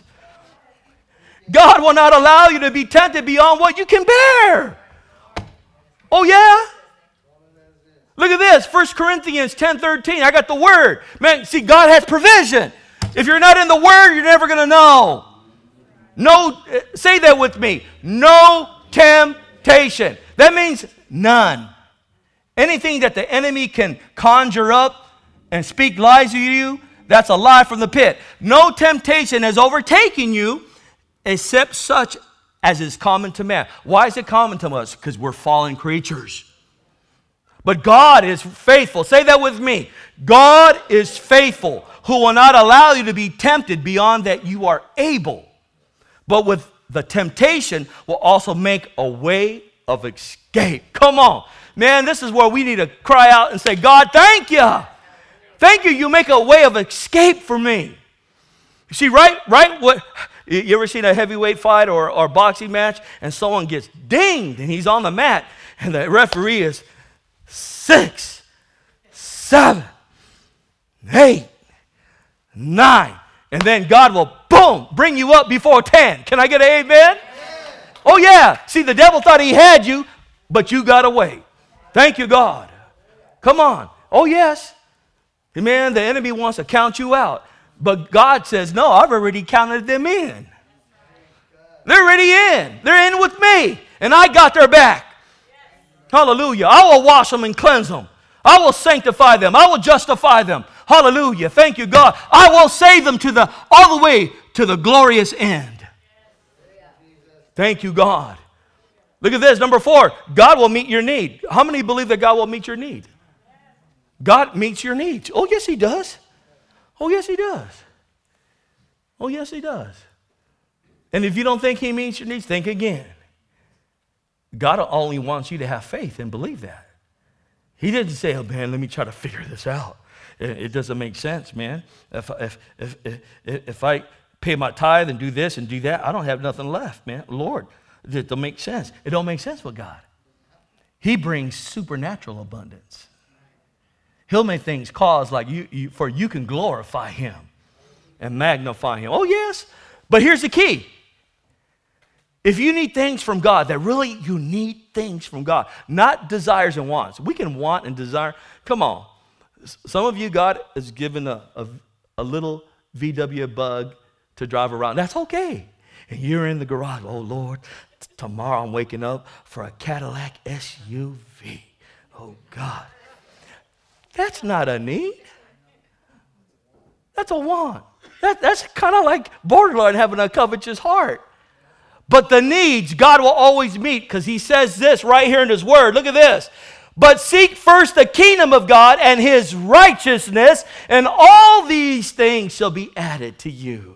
God will not allow you to be tempted beyond what you can bear. Oh, yeah? Look at this, First Corinthians ten thirteen. I got the word. Man, see, God has provision. If you're not in the word, you're never going to know. No, say that with me. No temptation. That means none. Anything that the enemy can conjure up and speak lies to you, that's a lie from the pit. No temptation has overtaken you except such as is common to man. Why is it common to us? Because we're fallen creatures. But God is faithful. Say that with me. God is faithful, who will not allow you to be tempted beyond that you are able. But with the temptation will also make a way of escape. Come on. Man, this is where we need to cry out and say, God, thank you. Thank you. You make a way of escape for me. You see, right, right, what... You ever seen a heavyweight fight or, or boxing match and someone gets dinged and he's on the mat and the referee is six, seven, eight, nine, and then God will, boom, bring you up before ten. Can I get an amen? Oh, yeah. See, the devil thought he had you, but you got away. Thank you, God. Come on. Oh, yes. Man, the enemy wants to count you out. But God says, no, I've already counted them in. They're already in. They're in with me. And I got their back. Hallelujah. I will wash them and cleanse them. I will sanctify them. I will justify them. Hallelujah. Thank you, God. I will save them to the all the way to the glorious end. Thank you, God. Look at this. Number four, God will meet your need. How many believe that God will meet your need? God meets your needs. Oh, yes, he does. Oh, yes, he does. Oh, yes, he does. And if you don't think he meets your needs, think again. God only wants you to have faith and believe that. He didn't say, oh, man, let me try to figure this out. It, it doesn't make sense, man. If, if, if, if, if I pay my tithe and do this and do that, I don't have nothing left, man. Lord, it don't make sense. It don't make sense with God. He brings supernatural abundance. He'll make things cause like you, you for you can glorify him and magnify him. Oh, yes. But here's the key. If you need things from God, that really you need things from God, not desires and wants. We can want and desire. Come on. Some of you, God has given a, a, a little V W bug to drive around. That's okay. And you're in the garage. Oh, Lord, t- tomorrow I'm waking up for a Cadillac S U V. Oh, God. That's not a need. That's a want. That, that's kind of like borderline having a covetous heart. But the needs God will always meet, because he says this right here in his word. Look at this. But seek first the kingdom of God and his righteousness, and all these things shall be added to you.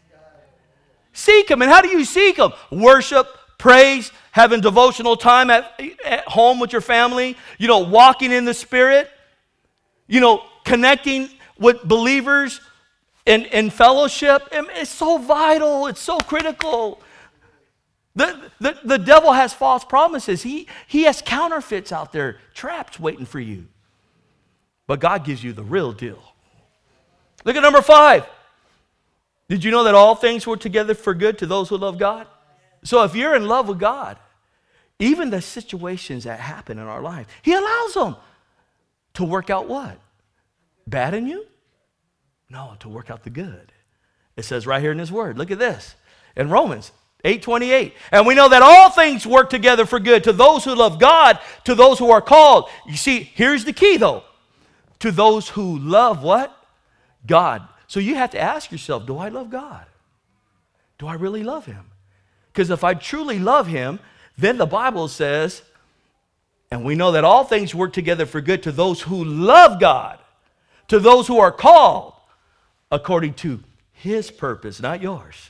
Seek him. And how do you seek him? Worship, praise, having devotional time at, at home with your family, you know, walking in the Spirit, you know, connecting with believers in, in fellowship. It's so vital. It's so critical. The, the, the devil has false promises. He, he has counterfeits out there, traps waiting for you. But God gives you the real deal. Look at number five. Did you know that all things work together for good to those who love God? So if you're in love with God, even the situations that happen in our life, he allows them to work out what? Bad in you? No, to work out the good. It says right here in his word. Look at this. In Romans eight twenty-eight. And we know that all things work together for good to those who love God, to those who are called. You see, here's the key though. To those who love what? God. So you have to ask yourself, do I love God? Do I really love him? Because if I truly love him, then the Bible says, and we know that all things work together for good to those who love God, to those who are called according to his purpose, not yours.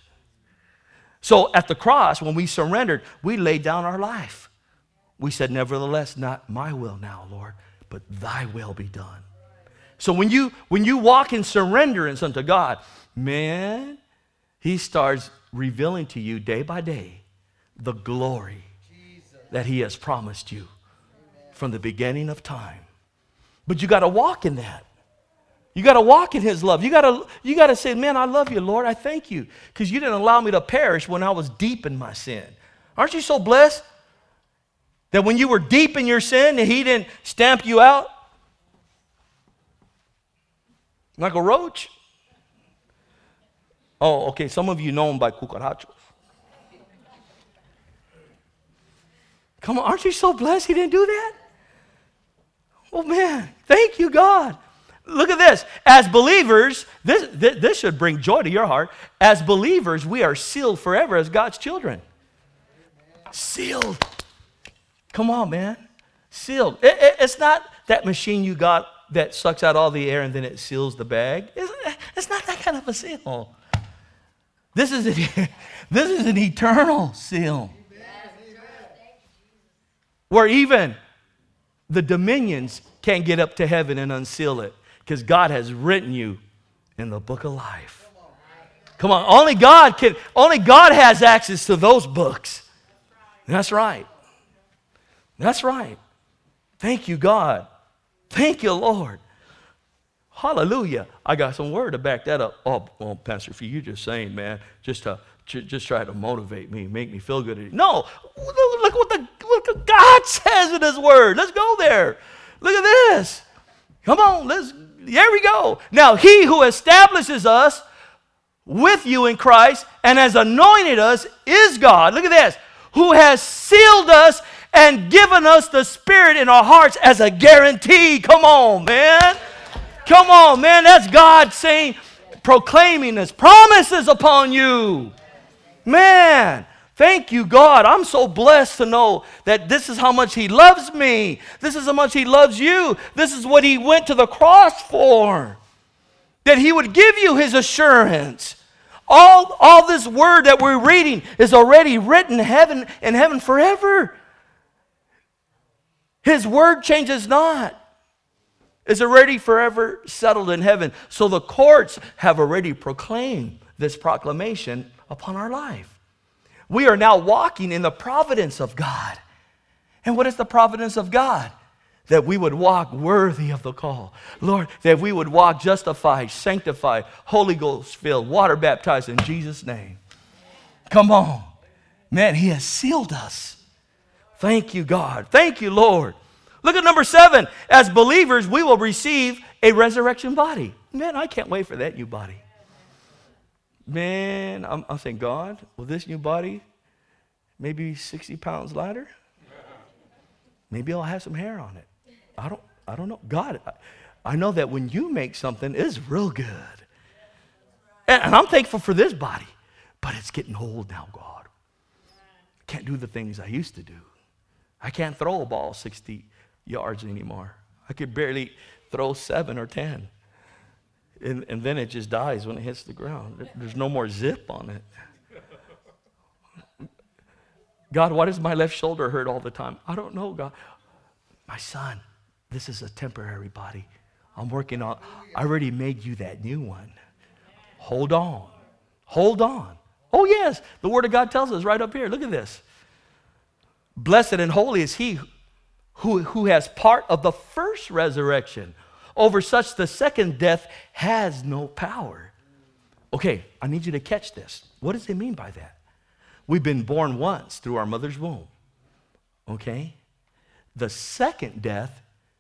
So at the cross, when we surrendered, we laid down our life. We said, nevertheless, not my will now, Lord, but thy will be done. So when you when you walk in surrenderance unto God, man, he starts revealing to you day by day the glory that he has promised you from the beginning of time. But you got to walk in that. You got to walk in his love. You got to you got to say, man, I love you, Lord. I thank you because you didn't allow me to perish when I was deep in my sin. Aren't you so blessed that when you were deep in your sin, he didn't stamp you out like a roach? Oh, okay. Some of you know him by cucarachos. Come on, aren't you so blessed he didn't do that? Oh, man, thank you, God. Look at this. As believers, this, this, this should bring joy to your heart. As believers, we are sealed forever as God's children. Sealed. Come on, man. Sealed. It, it, it's not that machine you got that sucks out all the air and then it seals the bag. It's, it's not that kind of a seal. This is, a, this is an eternal seal. Where even the dominions can't get up to heaven and unseal it. Because God has written you in the book of life. Come on, only God can, only God has access to those books. That's right. That's right. Thank you, God. Thank you, Lord. Hallelujah. I got some word to back that up. Oh, well, Pastor, for you just saying, man, just to just try to motivate me, make me feel good. No, look what the look what God says in his word. Let's go there. Look at this. Come on, let's, there we go. Now, he who establishes us with you in Christ and has anointed us is God. Look at this. Who has sealed us and given us the Spirit in our hearts as a guarantee. Come on, man. Come on, man. That's God saying, proclaiming his promises upon you. Man, thank you, God. I'm so blessed to know that this is how much he loves me. This is how much he loves you. This is what he went to the cross for. That he would give you his assurance. All, all this word that we're reading is already written in heaven, in heaven forever. His word changes not. It's already forever settled in heaven. So the courts have already proclaimed this proclamation upon our life. We are now walking in the providence of God. And what is the providence of God? That we would walk worthy of the call. Lord, that we would walk justified, sanctified, Holy Ghost filled, water baptized in Jesus' name. Come on. Man, he has sealed us. Thank you, God. Thank you, Lord. Look at number seven. As believers, we will receive a resurrection body. Man, I can't wait for that new body. Man, I'm, I'm saying, God, will this new body maybe sixty pounds lighter? Maybe I'll have some hair on it. I don't, I don't know. God, I, I know that when you make something, it's real good. And, and I'm thankful for this body, but it's getting old now, God. I can't do the things I used to do. I can't throw a ball sixty yards anymore. I could barely throw seven or ten. And, and then it just dies when it hits the ground. There's no more zip on it. God, why does my left shoulder hurt all the time? I don't know, God. My son, this is a temporary body. I'm working on, I already made you that new one. Hold on. Hold on. Oh, yes. The Word of God tells us right up here. Look at this. Blessed and holy is he who, who has part of the first resurrection. Over such the second death has no power. Okay, I need you to catch this. What does it mean by that? We've been born once through our mother's womb. Okay? The second death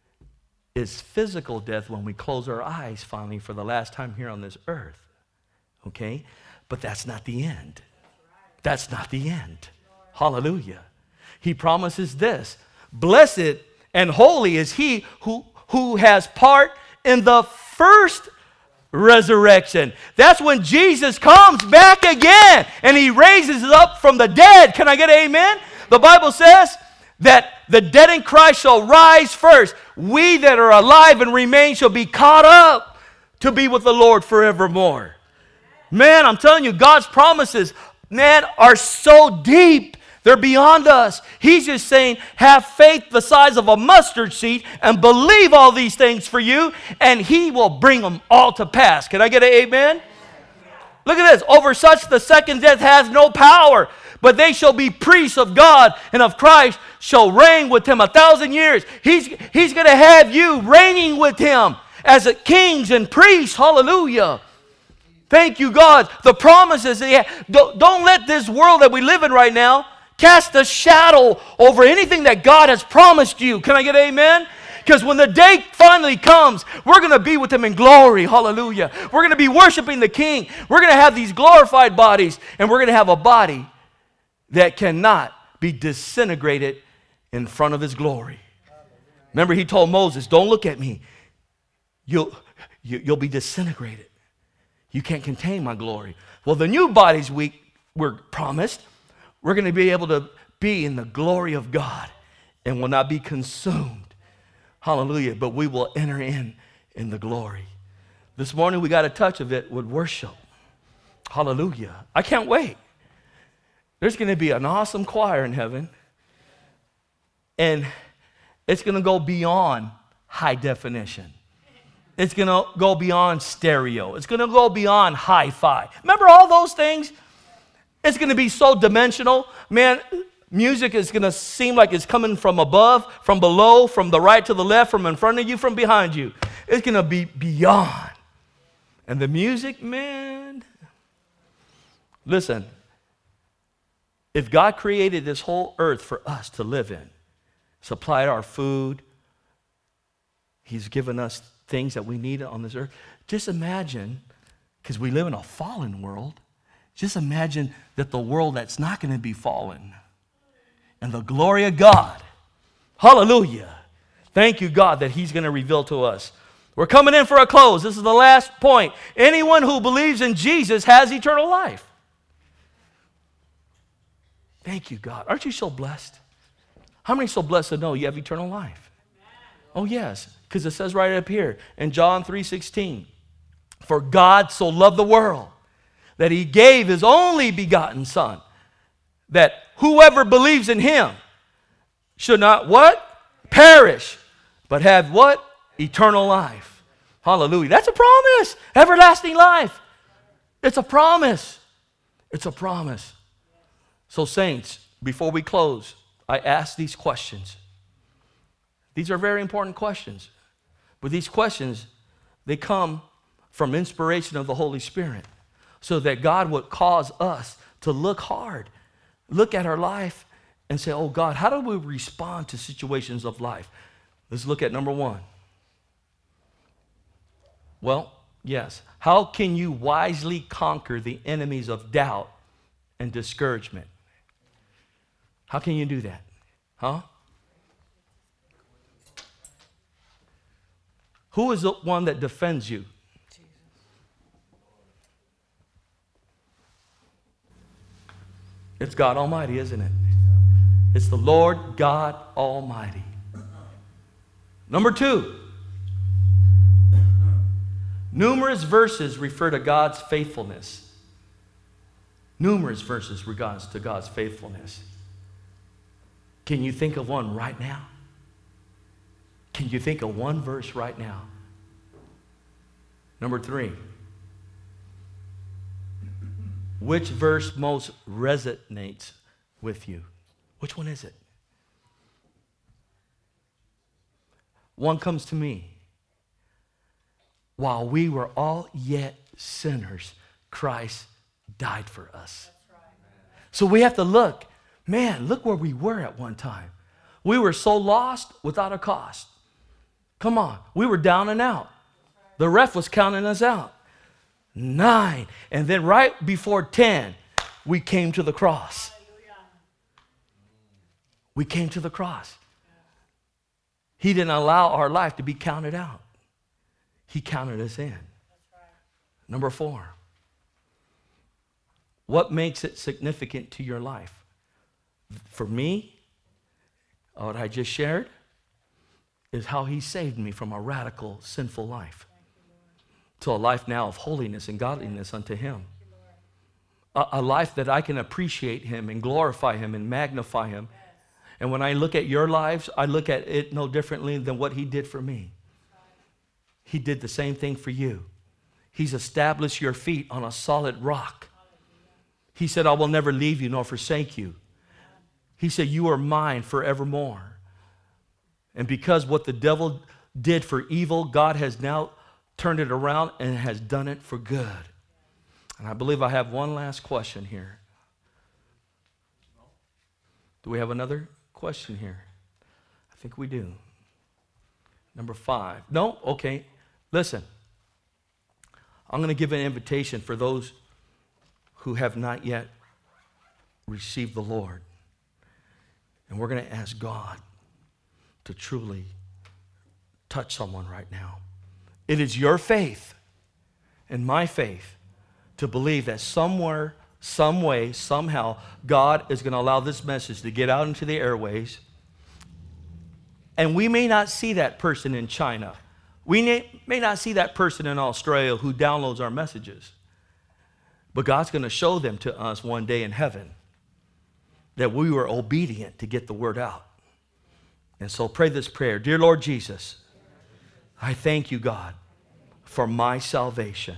is physical death when we close our eyes finally for the last time here on this earth. Okay? But that's not the end. That's not the end. Hallelujah. He promises this. Blessed and holy is he who, who has part in the first resurrection. That's when Jesus comes back again and he raises us up from the dead. Can I get an amen? The Bible says that the dead in Christ shall rise first. We that are alive and remain shall be caught up to be with the Lord forevermore. Man, I'm telling you, God's promises, man, are so deep. They're beyond us. He's just saying, have faith the size of a mustard seed and believe all these things for you, and he will bring them all to pass. Can I get an amen? Look at this. Over such the second death has no power, but they shall be priests of God and of Christ, shall reign with him a thousand years. He's, he's going to have you reigning with him as a kings and priests. Hallelujah. Thank you, God. The promises that he had. Don't, don't let this world that we live in right now cast a shadow over anything that God has promised you. Can I get amen? Because when the day finally comes, we're going to be with him in glory. Hallelujah. We're going to be worshiping the King. We're going to have these glorified bodies, and we're going to have a body that cannot be disintegrated in front of his glory. Remember, he told Moses, don't look at me. You'll, you, you'll be disintegrated. You can't contain my glory. Well, the new bodies we were promised, we're going to be able to be in the glory of God and will not be consumed. Hallelujah. But we will enter in in the glory. This morning we got a touch of it with worship. Hallelujah. I can't wait. There's going to be an awesome choir in heaven. And it's going to go beyond high definition. It's going to go beyond stereo. It's going to go beyond hi-fi. Remember all those things? It's going to be so dimensional. Man, music is going to seem like it's coming from above, from below, from the right to the left, from in front of you, from behind you. It's going to be beyond. And the music, man. Listen, if God created this whole earth for us to live in, supplied our food, he's given us things that we need on this earth. Just imagine, because we live in a fallen world, just imagine that the world that's not going to be fallen and the glory of God. Hallelujah. Thank you, God, that he's going to reveal to us. We're coming in for a close. This is the last point. Anyone who believes in Jesus has eternal life. Thank you, God. Aren't you so blessed? How many are so blessed to know you have eternal life? Oh, yes, because it says right up here in John three sixteen, for God so loved the world that he gave his only begotten Son, that whoever believes in him should not what? Perish, but have what? Eternal life. Hallelujah. That's a promise. Everlasting life. It's a promise. It's a promise. So saints, before we close, I ask these questions. These are very important questions. But these questions, they come from inspiration of the Holy Spirit so that God would cause us to look hard, look at our life and say, oh God, how do we respond to situations of life? Let's look at number one. Well, yes. How can you wisely conquer the enemies of doubt and discouragement? How can you do that? Huh? Who is the one that defends you? It's God Almighty, isn't it? It's the Lord God Almighty. Number two, numerous verses refer to God's faithfulness. Numerous verses regards to God's faithfulness. Can you think of one right now? Can you think of one verse right now? Number three, which verse most resonates with you? Which one is it? One comes to me. While we were all yet sinners, Christ died for us. So we have to look. Man, look where we were at one time. We were so lost without a cost. Come on. We were down and out. The ref was counting us out. Nine. And then right before ten, we came to the cross. We came to the cross. He didn't allow our life to be counted out. He counted us in. Number four. What makes it significant to your life? For me, what I just shared is how he saved me from a radical, sinful life to a life now of holiness and godliness unto him. A, a life that I can appreciate him and glorify him and magnify him. And when I look at your lives, I look at it no differently than what he did for me. He did the same thing for you. He's established your feet on a solid rock. He said, I will never leave you nor forsake you. He said, you are mine forevermore. And because what the devil did for evil, God has now turned it around and has done it for good. And I believe I have one last question here. Do we have another question here? I think we do. Number five. No? Okay. Listen. I'm going to give an invitation for those who have not yet received the Lord. And we're going to ask God to truly touch someone right now. It is your faith and my faith to believe that somewhere, some way, somehow, God is going to allow this message to get out into the airways. And we may not see that person in China. We may, may not see that person in Australia who downloads our messages. But God's going to show them to us one day in heaven that we were obedient to get the word out. And so pray this prayer. Dear Lord Jesus, I thank you, God, for my salvation.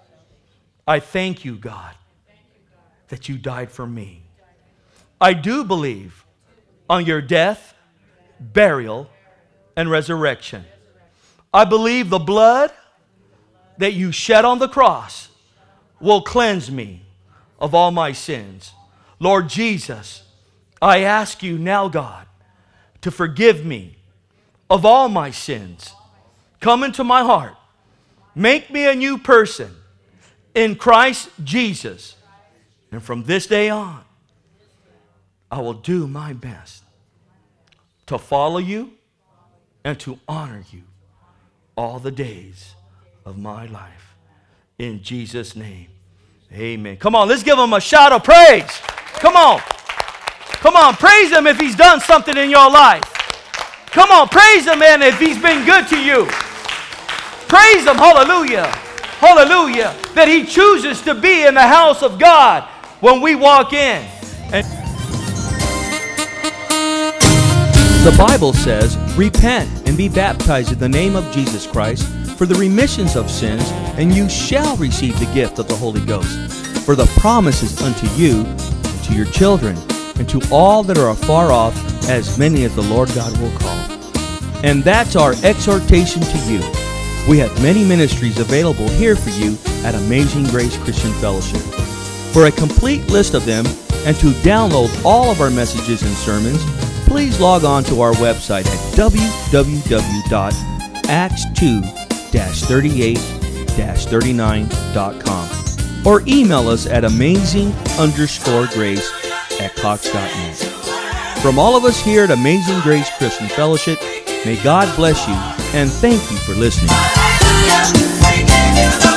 I thank you, God, that you died for me. I do believe on your death, burial, and resurrection. I believe the blood that you shed on the cross will cleanse me of all my sins. Lord Jesus, I ask you now, God, to forgive me of all my sins. Come into my heart. Make me a new person in Christ Jesus. And from this day on, I will do my best to follow you and to honor you all the days of my life. In Jesus' name, amen. Come on, let's give him a shout of praise. Come on. Come on, praise him if he's done something in your life. Come on, praise him, man, if he's been good to you. Praise him, hallelujah. Hallelujah. That he chooses to be in the house of God when we walk in. And The Bible says, "Repent and be baptized in the name of Jesus Christ for the remissions of sins, and you shall receive the gift of the Holy Ghost. For the promise is unto you, and to your children, and to all that are afar off, as many as the Lord God will call." And that's our exhortation to you. We have many ministries available here for you at Amazing Grace Christian Fellowship. For a complete list of them and to download all of our messages and sermons, please log on to our website at w w w dot acts two dash thirty-eight dash thirty-nine dot com or email us at amazing underscore grace at cox dot net. From all of us here at Amazing Grace Christian Fellowship, may God bless you, and thank you for listening.